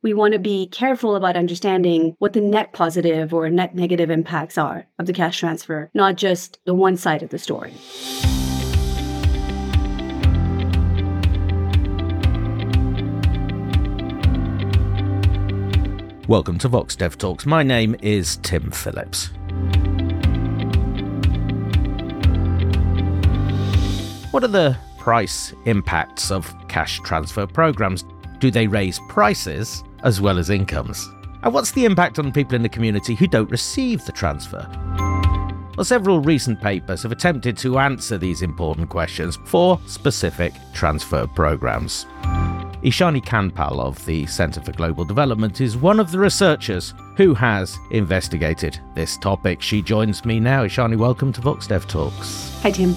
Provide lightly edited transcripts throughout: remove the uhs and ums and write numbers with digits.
we want to be careful about understanding what the net positive or net negative impacts are of the cash transfer, not just the one side of the story. Welcome to Vox Dev Talks. My name is Tim Phillips. What are the price impacts of cash transfer programs? Do they raise prices as well as incomes? And what's the impact on people in the community who don't receive the transfer? Well, several recent papers have attempted to answer these important questions for specific transfer programs. Ishani Kanpal of the Centre for Global Development is one of the researchers who has investigated this topic. She joins me now. Ishani, welcome to Vox Dev Talks. Hi, Tim.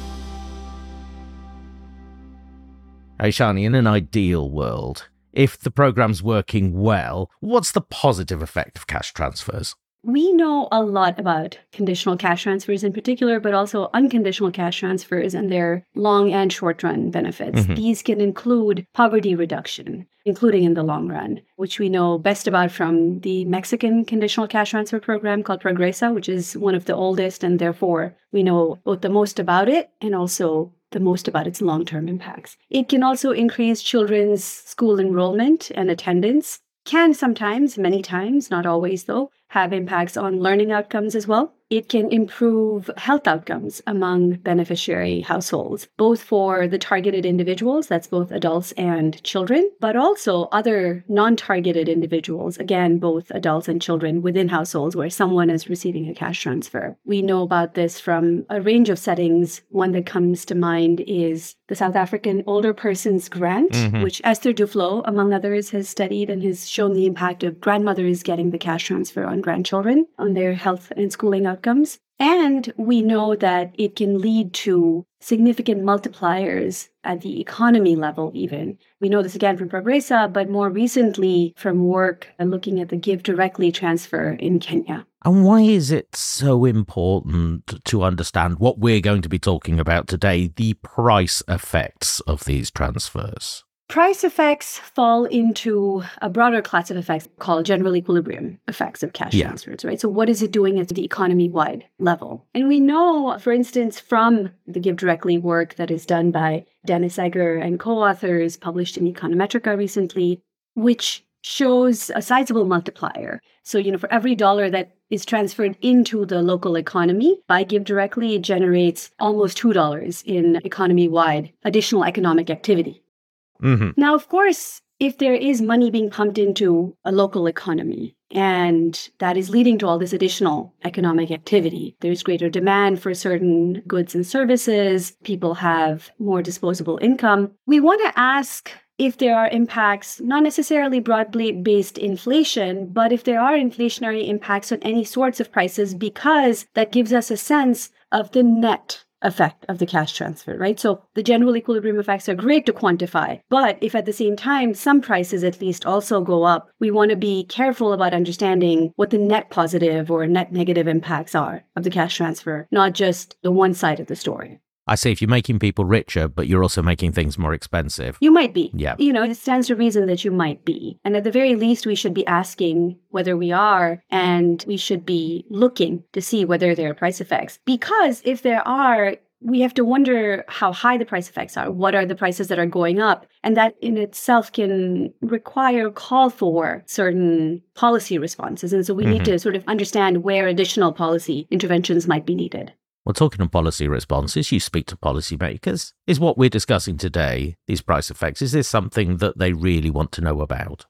Ishani, in an ideal world, if the program's working well, what's the positive effect of cash transfers? We know a lot about conditional cash transfers in particular, but also unconditional cash transfers and their long and short-run benefits. Mm-hmm. These can include poverty reduction, including in the long run, which we know best about from the Mexican conditional cash transfer program called Progresa, which is one of the oldest, and therefore we know both the most about it and also the most about its long-term impacts. It can also increase children's school enrollment and attendance, can sometimes, many times, not always though, have impacts on learning outcomes as well. It can improve health outcomes among beneficiary households, both for the targeted individuals, that's both adults and children, but also other non-targeted individuals, again, both adults and children within households where someone is receiving a cash transfer. We know about this from a range of settings. One that comes to mind is the South African Older Persons Grant, which Esther Duflo, among others, has studied and has shown the impact of grandmothers getting the cash transfer on grandchildren, on their health and schooling outcomes. And we know that it can lead to significant multipliers at the economy level even. We know this again from Progresa, but more recently from work looking at the Give Directly transfer in Kenya. And why is it so important to understand what we're going to be talking about today, the price effects of these transfers? Price effects fall into a broader class of effects called general equilibrium effects of cash transfers, right? So what is it doing at the economy-wide level? And we know, for instance, from the Give Directly work that is done by Dennis Egger and co-authors published in Econometrica recently, which shows a sizable multiplier. So, for every dollar that is transferred into the local economy by Give Directly, it generates almost $2 in economy-wide additional economic activity. Mm-hmm. Now, of course, if there is money being pumped into a local economy and that is leading to all this additional economic activity, there's greater demand for certain goods and services, people have more disposable income. We want to ask if there are impacts, not necessarily broadly based inflation, but if there are inflationary impacts on any sorts of prices, because that gives us a sense of the net effect of the cash transfer, right? So the general equilibrium effects are great to quantify, but if at the same time some prices at least also go up, we want to be careful about understanding what the net positive or net negative impacts are of the cash transfer, not just the one side of the story. I see, if you're making people richer, but you're also making things more expensive. You might be. Yeah. It stands to reason that you might be. And at the very least, we should be asking whether we are, and we should be looking to see whether there are price effects. Because if there are, we have to wonder how high the price effects are. What are the prices that are going up? And that in itself can require call for certain policy responses. And so we need to sort of understand where additional policy interventions might be needed. Well, talking of policy responses, you speak to policymakers. Is what we're discussing today, these price effects, is this something that they really want to know about?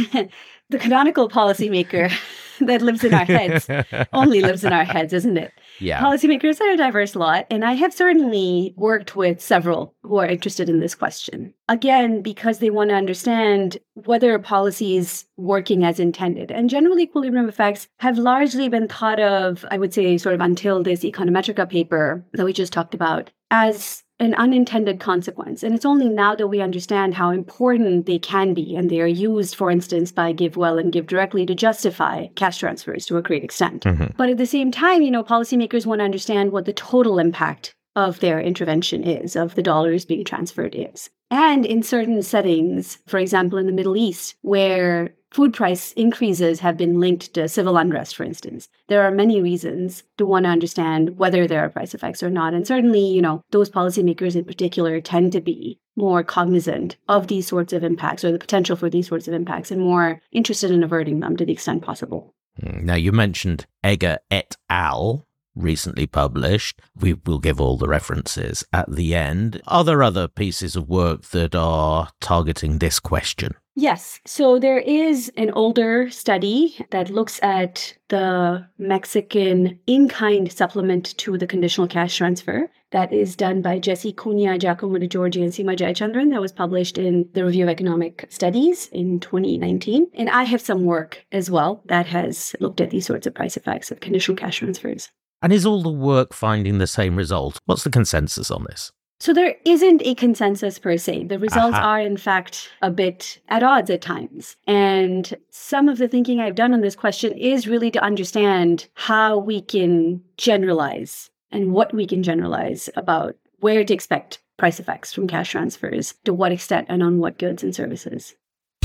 The canonical policymaker that lives in our heads only lives in our heads, isn't it? Yeah. Policymakers are a diverse lot, and I have certainly worked with several who are interested in this question. Again, because they want to understand whether a policy is working as intended. And general equilibrium effects have largely been thought of, I would say, sort of until this Econometrica paper that we just talked about, as an unintended consequence. And it's only now that we understand how important they can be, and they are used, for instance, by GiveWell and Give Directly to justify cash transfers to a great extent. But at the same time, policymakers want to understand what the total impact of their intervention is, of the dollars being transferred is. And in certain settings, for example, in the Middle East, where food price increases have been linked to civil unrest, for instance. There are many reasons to want to understand whether there are price effects or not. And certainly, those policymakers in particular tend to be more cognizant of these sorts of impacts or the potential for these sorts of impacts and more interested in averting them to the extent possible. Now, you mentioned Egger et al., recently published. We will give all the references at the end. Are there other pieces of work that are targeting this question? Yes. So there is an older study that looks at the Mexican in-kind supplement to the conditional cash transfer that is done by Jesse Cunha, Giacomo De Giorgi, and Seema Jayachandran that was published in the Review of Economic Studies in 2019. And I have some work as well that has looked at these sorts of price effects of conditional cash transfers. And is all the work finding the same result? What's the consensus on this? So there isn't a consensus per se. The results are, in fact, a bit at odds at times. And some of the thinking I've done on this question is really to understand how we can generalize and what we can generalize about where to expect price effects from cash transfers, to what extent and on what goods and services.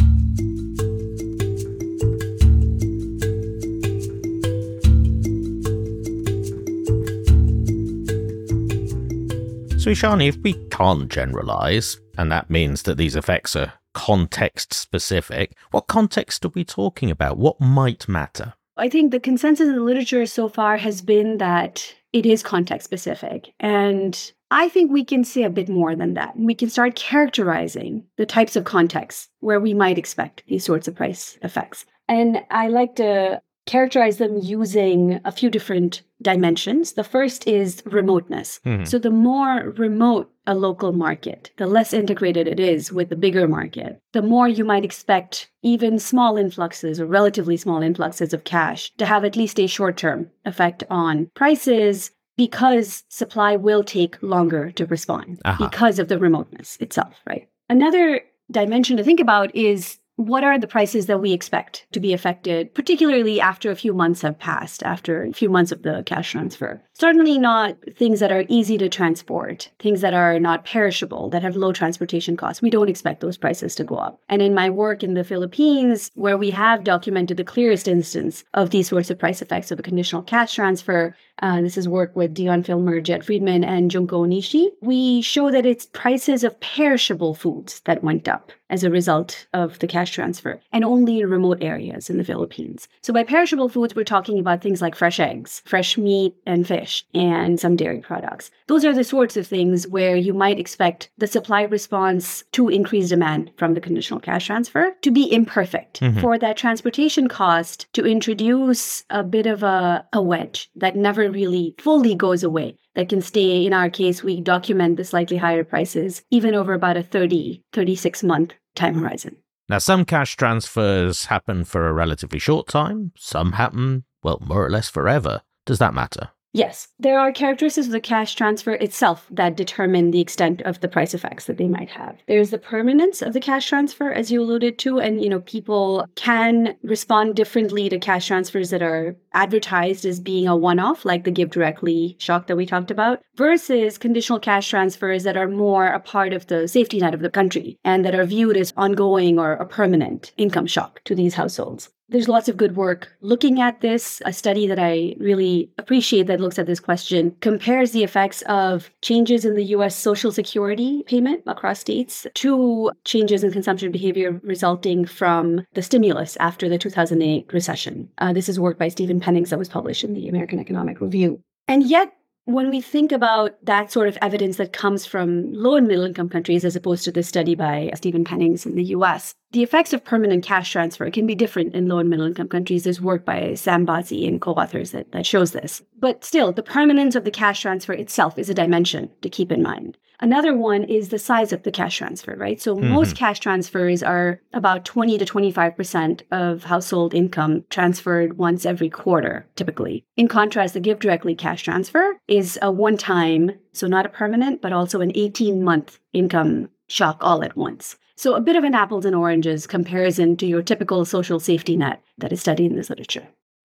So, Ishani, if we can't generalize, and that means that these effects are context-specific, what context are we talking about? What might matter? I think the consensus in the literature so far has been that it is context-specific. And I think we can say a bit more than that. We can start characterizing the types of contexts where we might expect these sorts of price effects. And I like to characterize them using a few different dimensions. The first is remoteness. So the more remote a local market, the less integrated it is with the bigger market, the more you might expect even small influxes or relatively small influxes of cash to have at least a short-term effect on prices, because supply will take longer to respond because of the remoteness itself, right? Another dimension to think about is what are the prices that we expect to be affected, particularly after a few months have passed, after a few months of the cash transfer? Certainly not things that are easy to transport, things that are not perishable, that have low transportation costs. We don't expect those prices to go up. And in my work in the Philippines, where we have documented the clearest instance of these sorts of price effects of a conditional cash transfer, this is work with Dion Filmer, Jet Friedman, and Junko Onishi, we show that it's prices of perishable foods that went up as a result of the cash transfer, and only in remote areas in the Philippines. So by perishable foods, we're talking about things like fresh eggs, fresh meat and fish, and some dairy products. Those are the sorts of things where you might expect the supply response to increased demand from the conditional cash transfer to be imperfect, for that transportation cost to introduce a bit of a wedge that never really fully goes away, that can stay. In our case, we document the slightly higher prices even over about a 36-month time horizon. Now, some cash transfers happen for a relatively short time. Some happen, well, more or less forever. Does that matter? Yes, there are characteristics of the cash transfer itself that determine the extent of the price effects that they might have. There's the permanence of the cash transfer, as you alluded to, and people can respond differently to cash transfers that are advertised as being a one-off, like the Give Directly shock that we talked about, versus conditional cash transfers that are more a part of the safety net of the country and that are viewed as ongoing or a permanent income shock to these households. There's lots of good work looking at this. A study that I really appreciate that looks at this question compares the effects of changes in the U.S. Social Security payment across states to changes in consumption behavior resulting from the stimulus after the 2008 recession. This is work by Stephen Pennings that was published in the American Economic Review. And yet, when we think about that sort of evidence that comes from low and middle income countries, as opposed to this study by Stephen Pennings in the US, the effects of permanent cash transfer can be different in low and middle income countries. There's work by Sam Bazzi and co-authors that shows this. But still, the permanence of the cash transfer itself is a dimension to keep in mind. Another one is the size of the cash transfer, right? So most cash transfers are about 20 to 25% of household income transferred once every quarter, typically. In contrast, the Give Directly cash transfer is a one-time, so not a permanent, but also an 18-month income shock all at once. So a bit of an apples and oranges comparison to your typical social safety net that is studied in this literature.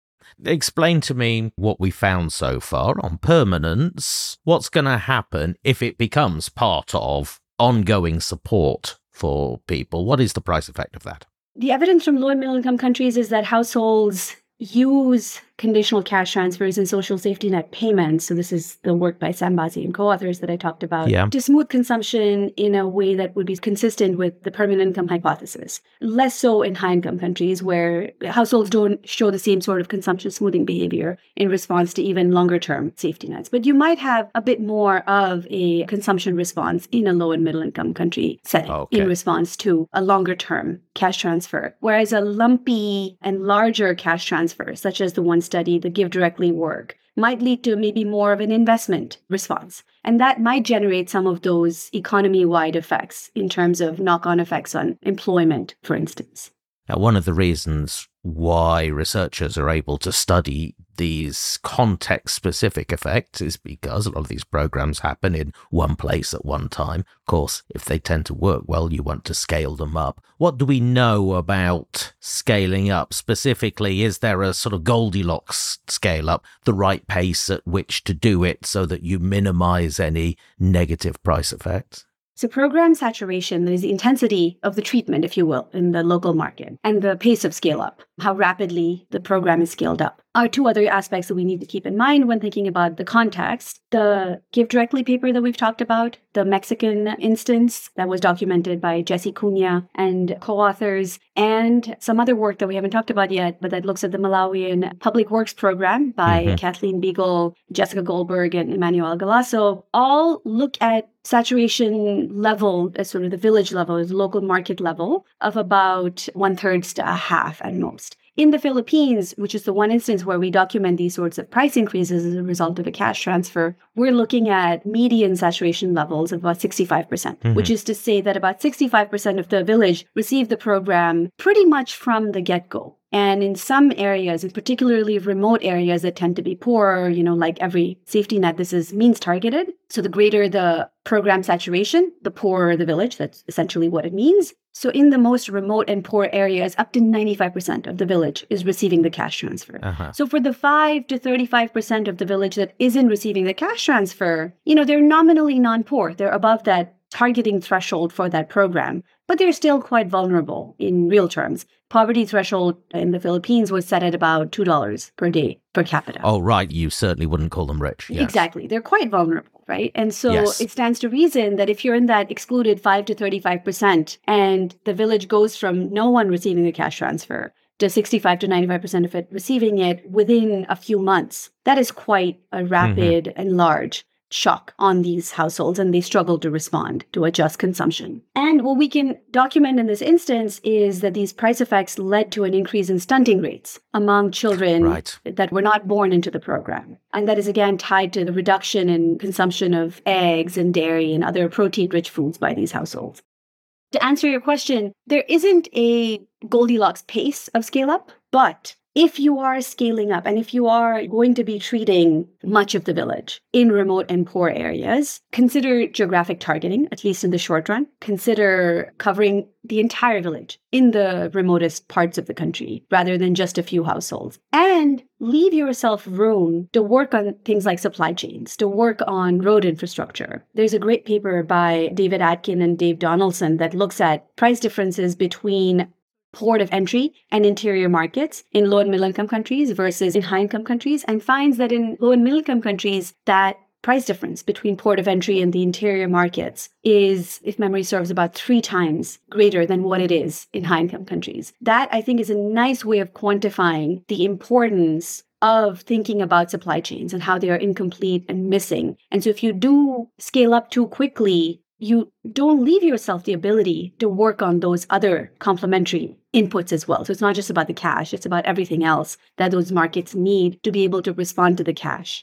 Explain to me what we found so far on permanence. What's going to happen if it becomes part of ongoing support for people. What is the price effect of that? The evidence from low and middle income countries is that households use conditional cash transfers and social safety net payments. So this is the work by Sam Bazzi and co-authors that I talked about, to smooth consumption in a way that would be consistent with the permanent income hypothesis. Less so in high income countries where households don't show the same sort of consumption smoothing behavior in response to even longer term safety nets. But you might have a bit more of a consumption response in a low and middle income country setting in response to a longer term cash transfer. Whereas a lumpy and larger cash transfer, such as the one study, the Give Directly work, might lead to maybe more of an investment response. And that might generate some of those economy-wide effects in terms of knock-on effects on employment, for instance. Now, one of the reasons why researchers are able to study these context-specific effects is because a lot of these programs happen in one place at one time. Of course, if they tend to work well, you want to scale them up. What do we know about scaling up? Specifically, is there a sort of Goldilocks scale up, the right pace at which to do it so that you minimize any negative price effects? So program saturation is the intensity of the treatment, if you will, in the local market, and the pace of scale up, how rapidly the program is scaled up, are two other aspects that we need to keep in mind when thinking about the context. The Give Directly paper that we've talked about, the Mexican instance that was documented by Jesse Cunha and co-authors, and some other work that we haven't talked about yet, but that looks at the Malawian Public Works Program by Kathleen Beagle, Jessica Goldberg, and Emmanuel Galasso, all look at saturation level, as sort of the village level, the local market level, of about 1/3 to a half at most. In the Philippines, which is the one instance where we document these sorts of price increases as a result of a cash transfer, we're looking at median saturation levels of about 65%, which is to say that about 65% of the village received the program pretty much from the get-go. And in some areas, and particularly remote areas that tend to be poor, like every safety net, this is means targeted. So the greater the program saturation, the poorer the village. That's essentially what it means. So in the most remote and poor areas, up to 95% of the village is receiving the cash transfer. So for the 5 to 35% of the village that isn't receiving the cash transfer, they're nominally non-poor. They're above that targeting threshold for that program, but they're still quite vulnerable in real terms. Poverty threshold in the Philippines was set at about $2 per day per capita. Oh, right. You certainly wouldn't call them rich. Yes. Exactly. They're quite vulnerable, right? And so it stands to reason that if you're in that excluded 5 to 35% and the village goes from no one receiving the cash transfer to 65 to 95% of it receiving it within a few months, that is quite a rapid and large shock on these households, and they struggle to respond, to adjust consumption. And what we can document in this instance is that these price effects led to an increase in stunting rates among children that were not born into the program. And that is again tied to the reduction in consumption of eggs and dairy and other protein-rich foods by these households. To answer your question, there isn't a Goldilocks pace of scale up, but if you are scaling up and if you are going to be treating much of the village in remote and poor areas, consider geographic targeting, at least in the short run. Consider covering the entire village in the remotest parts of the country rather than just a few households. And leave yourself room to work on things like supply chains, to work on road infrastructure. There's a great paper by David Atkin and Dave Donaldson that looks at price differences between port of entry and interior markets in low and middle income countries versus in high income countries, and finds that in low and middle income countries, that price difference between port of entry and the interior markets is, if memory serves, about 3 times greater than what it is in high income countries. That, I think, is a nice way of quantifying the importance of thinking about supply chains and how they are incomplete and missing. And so if you do scale up too quickly, you don't leave yourself the ability to work on those other complementary inputs as well. So it's not just about the cash, it's about everything else that those markets need to be able to respond to the cash.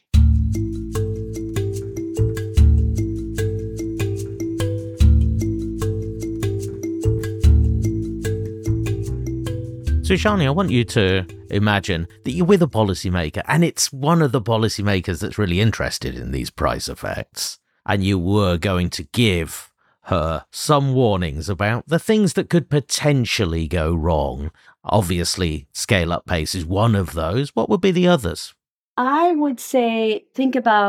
So, Shani, I want you to imagine that you're with a policymaker, and it's one of the policymakers that's really interested in these price effects, and you were going to give her some warnings about the things that could potentially go wrong. Obviously, scale-up pace is one of those. What would be the others? I would say think about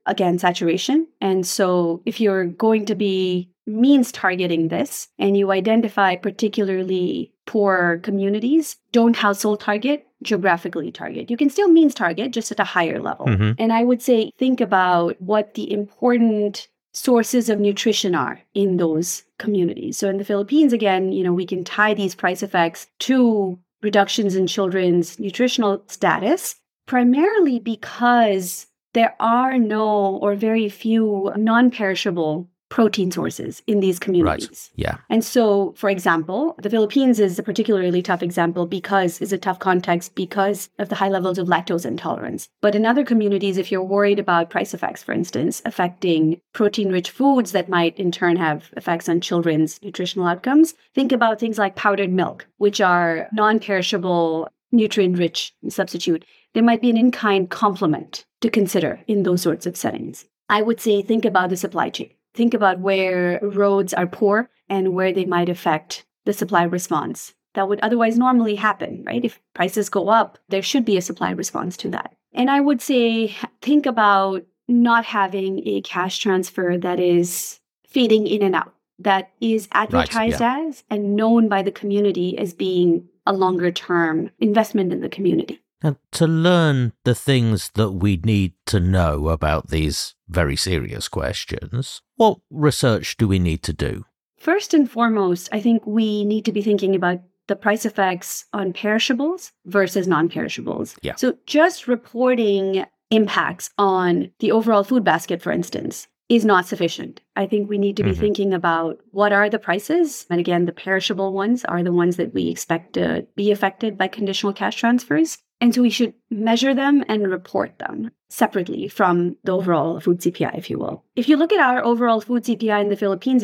again, saturation. And so if you're going to be means targeting this and you identify particularly poor communities, don't household target, geographically target. You can still means target, just at a higher level. And I would say, think about what the important sources of nutrition are in those communities. So in the Philippines, again, we can tie these price effects to reductions in children's nutritional status, primarily because there are no or very few non-perishable protein sources in these communities. Right. Yeah. And so, for example, the Philippines is a particularly tough example because it's a tough context because of the high levels of lactose intolerance. But in other communities, if you're worried about price effects, for instance, affecting protein-rich foods that might in turn have effects on children's nutritional outcomes, think about things like powdered milk, which are non-perishable, nutrient-rich substitute. There might be an in-kind complement to consider in those sorts of settings. I would say think about the supply chain. Think about where roads are poor and where they might affect the supply response. That would otherwise normally happen, right? If prices go up, there should be a supply response to that. And I would say think about not having a cash transfer that is fading in and out, that is advertised as and known by the community as being a longer-term investment in the community. And to learn the things that we need to know about these very serious questions, what research do we need to do? First and foremost, I think we need to be thinking about the price effects on perishables versus non-perishables. Yeah. So just reporting impacts on the overall food basket, for instance, is not sufficient. I think we need to be thinking about what are the prices. And again, the perishable ones are the ones that we expect to be affected by conditional cash transfers. And so we should measure them and report them separately from the overall food CPI, if you will. If you look at our overall food CPI in the Philippines,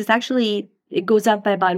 it goes up by about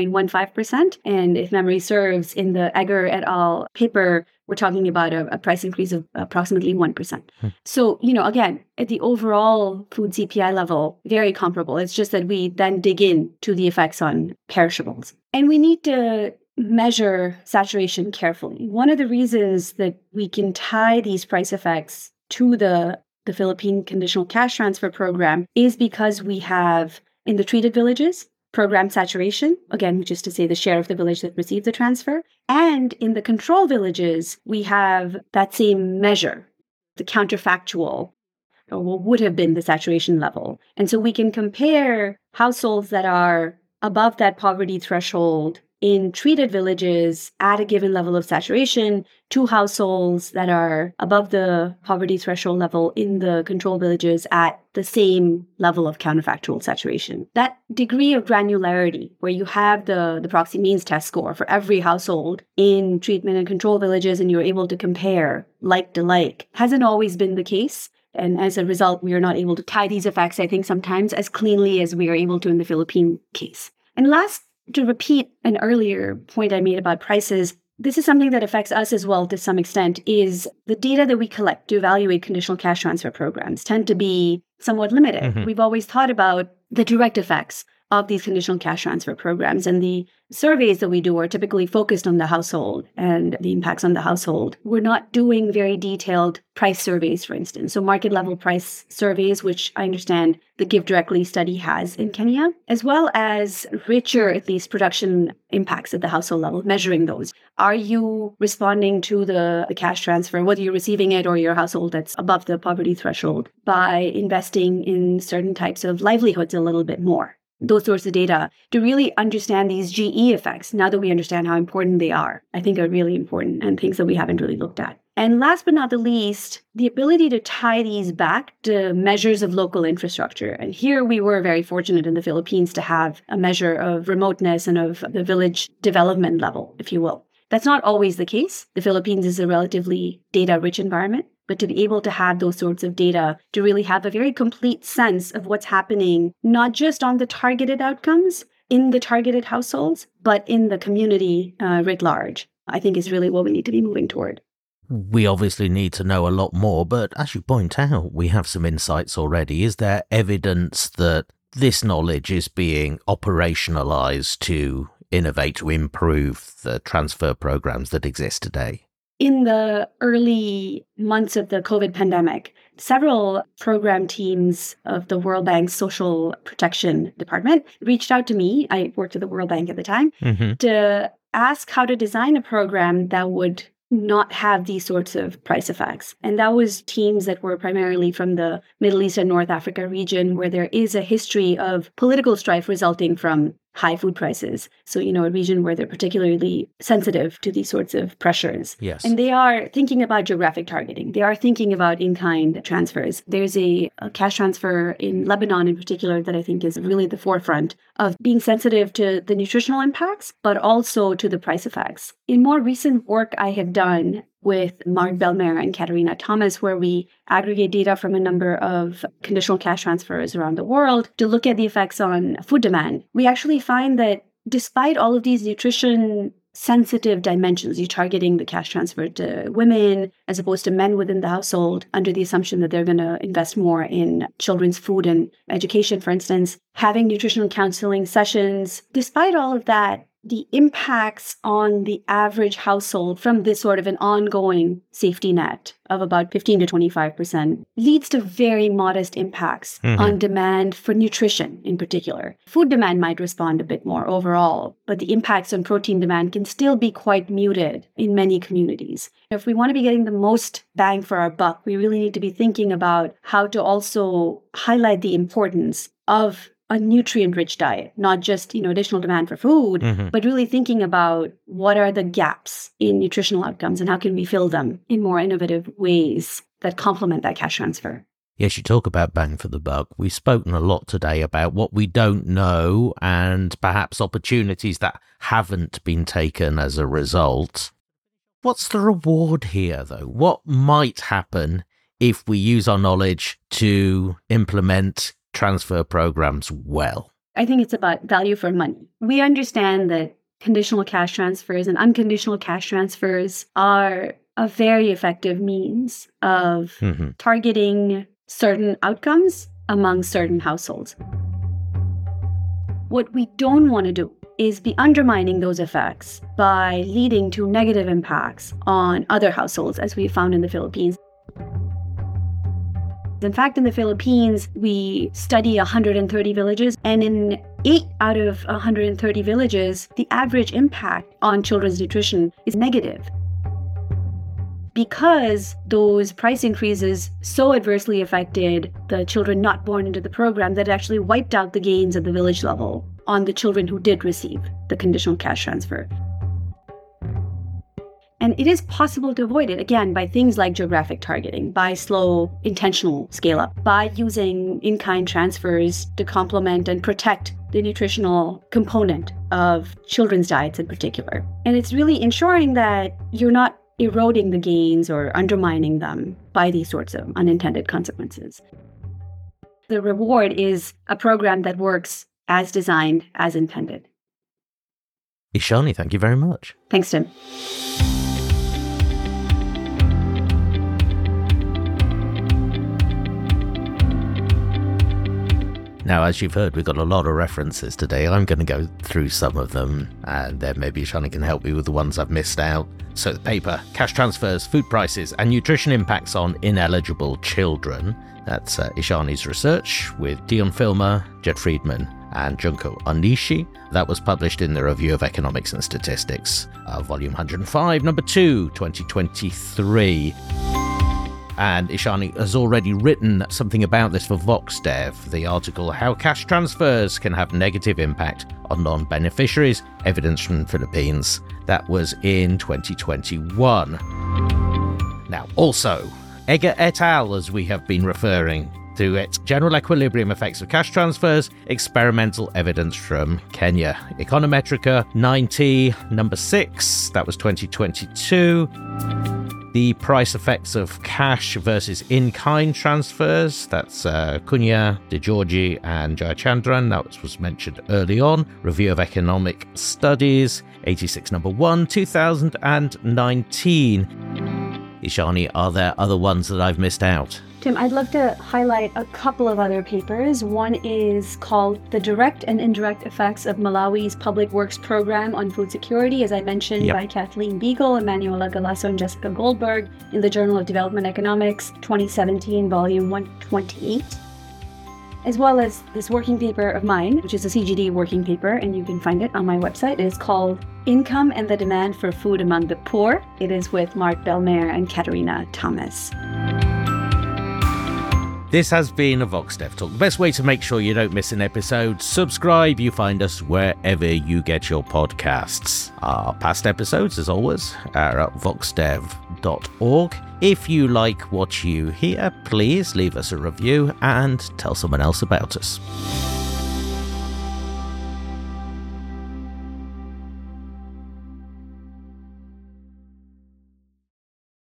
1.15%. And if memory serves, in the Egger et al. Paper, we're talking about a price increase of approximately 1%. So, again, at the overall food CPI level, very comparable. It's just that we then dig in to the effects on perishables. And we need to measure saturation carefully. One of the reasons that we can tie these price effects to the Philippine Conditional Cash Transfer Program is because we have, in the treated villages, program saturation, again, which is to say the share of the village that received the transfer. And in the control villages, we have that same measure, the counterfactual, or what would have been the saturation level. And so we can compare households that are above that poverty threshold in treated villages at a given level of saturation to households that are above the poverty threshold level in the control villages at the same level of counterfactual saturation. That degree of granularity where you have the proxy means test score for every household in treatment and control villages and you're able to compare like to like hasn't always been the case. And as a result, we are not able to tie these effects, I think, sometimes as cleanly as we are able to in the Philippine case. And last, to repeat an earlier point I made about prices, this is something that affects us as well to some extent, is the data that we collect to evaluate conditional cash transfer programs tend to be somewhat limited. We've always thought about the direct effects of these conditional cash transfer programs, and the surveys that we do are typically focused on the household and the impacts on the household. We're not doing very detailed price surveys, for instance. So market level price surveys, which I understand the Give Directly study has in Kenya, as well as richer, at least, production impacts at the household level, measuring those. Are you responding to the cash transfer, whether you're receiving it or your household that's above the poverty threshold, by investing in certain types of livelihoods a little bit more? Those sorts of data to really understand these GE effects, now that we understand how important they are, I think are really important and things that we haven't really looked at. And last but not the least, the ability to tie these back to measures of local infrastructure. And here we were very fortunate in the Philippines to have a measure of remoteness and of the village development level, if you will. That's not always the case. The Philippines is a relatively data-rich environment. But to be able to have those sorts of data, to really have a very complete sense of what's happening, not just on the targeted outcomes in the targeted households, but in the community writ large, I think is really what we need to be moving toward. We obviously need to know a lot more, but as you point out, we have some insights already. Is there evidence that this knowledge is being operationalized to innovate, to improve the transfer programs that exist today? In the early months of the COVID pandemic, several program teams of the World Bank's Social Protection Department reached out to me. I worked at the World Bank at the time, to ask how to design a program that would not have these sorts of price effects. And that was teams that were primarily from the Middle East and North Africa region, where there is a history of political strife resulting from high food prices. So, a region where they're particularly sensitive to these sorts of pressures. Yes. And they are thinking about geographic targeting. They are thinking about in-kind transfers. There's a cash transfer in Lebanon in particular that I think is really the forefront of being sensitive to the nutritional impacts, but also to the price effects. In more recent work I have done with Mark Belmer and Katerina Thomas, where we aggregate data from a number of conditional cash transfers around the world to look at the effects on food demand. We actually find that despite all of these nutrition sensitive dimensions, you're targeting the cash transfer to women as opposed to men within the household under the assumption that they're going to invest more in children's food and education, for instance, having nutritional counseling sessions. Despite all of that, the impacts on the average household from this sort of an ongoing safety net of about 15 to 25% leads to very modest impacts on demand for nutrition in particular. Food demand might respond a bit more overall, but the impacts on protein demand can still be quite muted in many communities. If we want to be getting the most bang for our buck, we really need to be thinking about how to also highlight the importance of a nutrient-rich diet, not just, additional demand for food, but really thinking about what are the gaps in nutritional outcomes and how can we fill them in more innovative ways that complement that cash transfer. Yes, you talk about bang for the buck. We've spoken a lot today about what we don't know and perhaps opportunities that haven't been taken as a result. What's the reward here, though? What might happen if we use our knowledge to implement transfer programs well? I think it's about value for money. We understand that conditional cash transfers and unconditional cash transfers are a very effective means of targeting certain outcomes among certain households. What we don't want to do is be undermining those effects by leading to negative impacts on other households, as we found in the Philippines. In fact, in the Philippines, we study 130 villages, and in 8 out of 130 villages, the average impact on children's nutrition is negative. Because those price increases so adversely affected the children not born into the program that it actually wiped out the gains at the village level on the children who did receive the conditional cash transfer. And it is possible to avoid it, again, by things like geographic targeting, by slow, intentional scale-up, by using in-kind transfers to complement and protect the nutritional component of children's diets in particular. And it's really ensuring that you're not eroding the gains or undermining them by these sorts of unintended consequences. The reward is a program that works as designed, as intended. Ishani, thank you very much. Thanks, Tim. Now, as you've heard, we've got a lot of references today. I'm going to go through some of them, and then maybe Ishani can help me with the ones I've missed out. So the paper, Cash Transfers, Food Prices and Nutrition Impacts on Ineligible Children. That's Ishani's research with Dion Filmer, Jed Friedman and Junko Onishi. That was published in the Review of Economics and Statistics, Volume 105, Number 2, 2023. And Ishani has already written something about this for VoxDev, the article How Cash Transfers Can Have Negative Impact on Non-Beneficiaries, Evidence from the Philippines. That was in 2021. Now, also, Egger et al., as we have been referring to it, General Equilibrium Effects of Cash Transfers, Experimental Evidence from Kenya. Econometrica 90, number 6, that was 2022. The price effects of cash versus in-kind transfers, that's Kunya, DeGiorgi and Jayachandran, that was mentioned early on. Review of Economic Studies, 86 number 1, 2019. Ishani, are there other ones that I've missed out? Tim, I'd love to highlight a couple of other papers. One is called The Direct and Indirect Effects of Malawi's Public Works Program on Food Security, as I mentioned, by Kathleen Beagle, Emanuela Galasso, and Jessica Goldberg in the Journal of Development Economics, 2017, volume 128. As well as this working paper of mine, which is a CGD working paper, and you can find it on my website. It is called Income and the Demand for Food Among the Poor. It is with Mark Belmer and Katerina Thomas. This has been a VoxDev Talk. The best way to make sure you don't miss an episode, subscribe. You find us wherever you get your podcasts. Our past episodes, as always, are at voxdev.org. If you like what you hear, please leave us a review and tell someone else about us.